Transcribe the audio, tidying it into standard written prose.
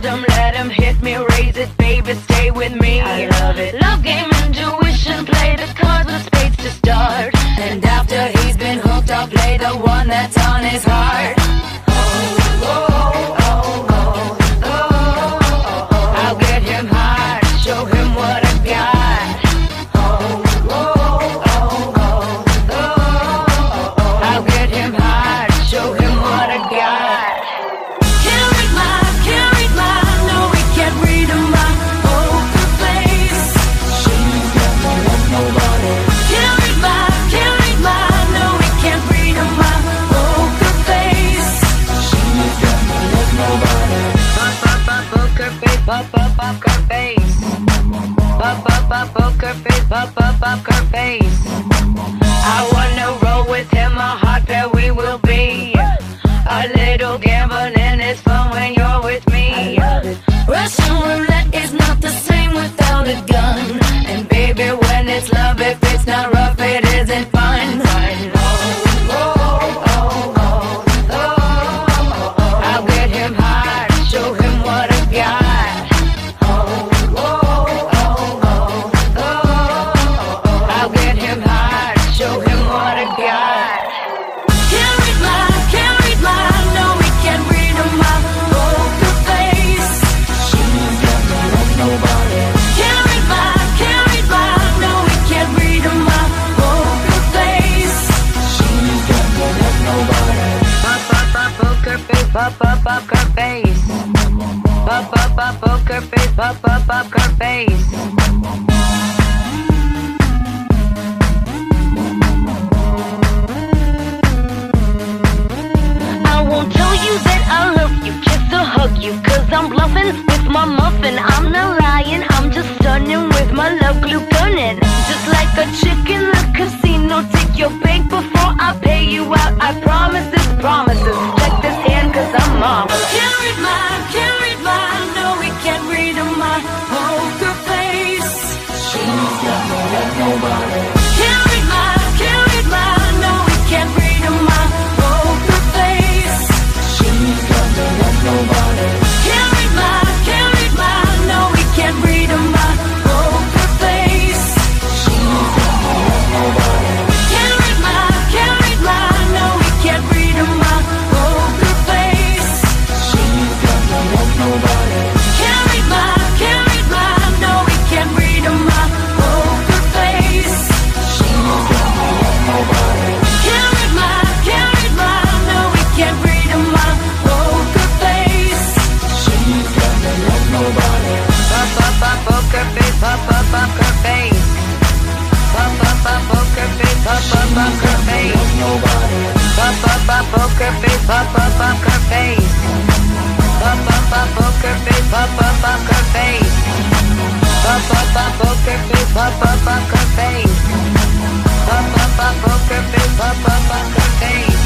system, let him hit me, raise it, baby, stay with me. I love it. Love game, intuition, play the cards with spades to start. And after he's been hooked, I'll play the one that's on his heart. I'll get him hard, show him what I got. I'll get him hard, show him what I got. Can't read my, no, we can't read my poker face. She's got no love, nobody. Can't read my, no, we can't read my poker face. She's got no love, nobody. Poker face, poker face. Poker face, poker face. I wanna roll with him, a hot pair we will be. A little gambling is fun when you're with me. Russian roulette is not the same without a gun. And baby, when it's love, if it's not rough, it isn't fun. I'll get him hard, show him what I got. I'll get him hard, show him what I got. Can't read my, no, we can't read my poker face. She's got no love, nobody. Can't read my, no, we can't read my poker face. She's got no love, nobody. Poker face, poker face. Poker face, poker face. I won't tell you that I love you, just to hug you, cause I'm bluffing with my muffin. I'm not lying, I'm just stunning with my love glue gunning. Just like a chick in the casino, take your bank before I pay you out. I promise this promises, check this hand cause I'm marvelous. Can't read my, no, we can't read my poker face. She's got no love, nobody. Can't read my, no, we can't read my poker face. She's got no love, nobody. Can't read my, no, we can't read my poker face. She's got no love, nobody. Can't read my, no, we can't read my poker face. She's got no love, nobody. Can't read my, no, we can't read my poker face. She's got no love, nobody. Can't read my, no, we can't read my poker face. She's got no love, nobody. Poker face, poker face. Poker face, poker face. Nobody. Poker face, poker face. Poker face, poker face. Poker face, poker face. Poker face, poker face.